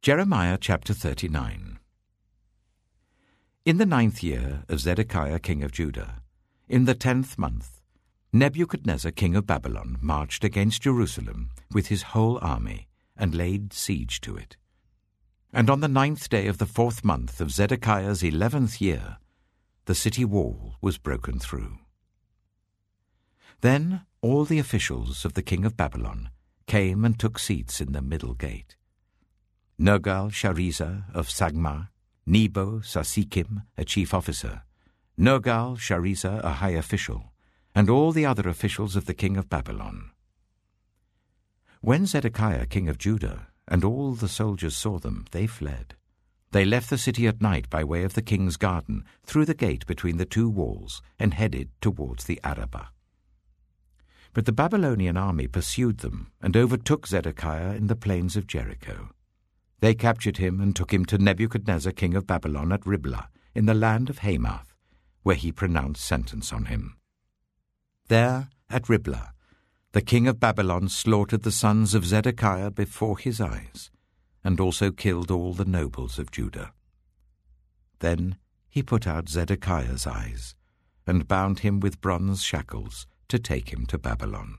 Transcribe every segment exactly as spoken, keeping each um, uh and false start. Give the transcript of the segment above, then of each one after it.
Jeremiah chapter thirty-nine. In the ninth year of Zedekiah king of Judah, in the tenth month, Nebuchadnezzar king of Babylon marched against Jerusalem with his whole army, and laid siege to it. And on the ninth day of the fourth month of Zedekiah's eleventh year, the city wall was broken through. Then all the officials of the king of Babylon came and took seats in the middle gate. Nergal-Sharezer of Sagmar, Nebo-Sarsekim, a chief officer, Nergal-Sharezer, a high official, and all the other officials of the king of Babylon. When Zedekiah king of Judah and all the soldiers saw them, they fled. They left the city at night by way of the king's garden, through the gate between the two walls, and headed towards the Arabah. But the Babylonian army pursued them, and overtook Zedekiah in the plains of Jericho. They captured him and took him to Nebuchadnezzar king of Babylon at Riblah, in the land of Hamath, where he pronounced sentence on him. There, at Riblah, the king of Babylon slaughtered the sons of Zedekiah before his eyes, and also killed all the nobles of Judah. Then he put out Zedekiah's eyes, and bound him with bronze shackles to take him to Babylon.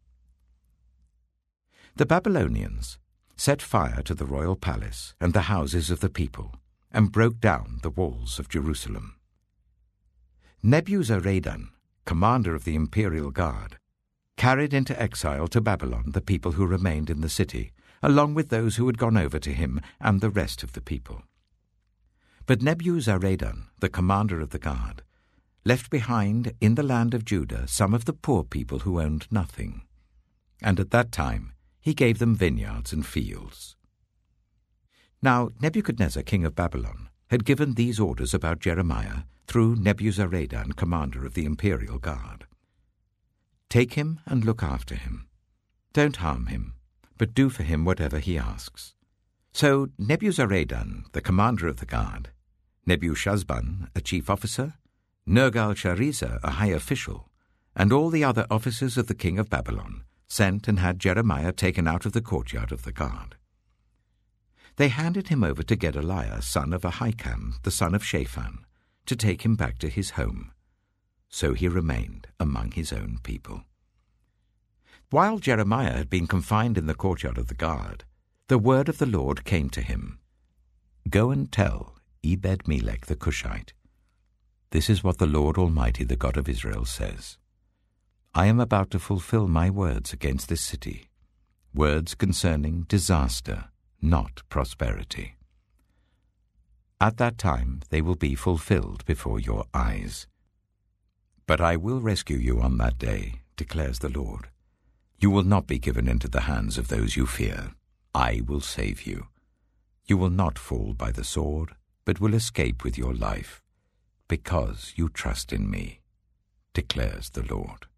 The Babylonians set fire to the royal palace and the houses of the people, and broke down the walls of Jerusalem. Nebuzaradan, commander of the imperial guard, carried into exile to Babylon the people who remained in the city, along with those who had gone over to him and the rest of the people. But Nebuzaradan, the commander of the guard, left behind in the land of Judah some of the poor people who owned nothing, and at that time he gave them vineyards and fields. Now Nebuchadnezzar king of Babylon had given these orders about Jeremiah through Nebuzaradan, commander of the imperial guard. Take him and look after him. Don't harm him, but do for him whatever he asks. So Nebuzaradan, the commander of the guard, Nebushazban, a chief officer, Nergal-Sharezer, a high official, and all the other officers of the king of Babylon sent and had Jeremiah taken out of the courtyard of the guard. They handed him over to Gedaliah, son of Ahikam, the son of Shaphan, to take him back to his home. So he remained among his own people. While Jeremiah had been confined in the courtyard of the guard, the word of the Lord came to him. Go and tell Ebed-Melech the Cushite, this is what the Lord Almighty, the God of Israel, says. I am about to fulfill my words against this city, words concerning disaster, not prosperity. At that time they will be fulfilled before your eyes. But I will rescue you on that day, declares the Lord. You will not be given into the hands of those you fear. I will save you. You will not fall by the sword, but will escape with your life, because you trust in me, declares the Lord.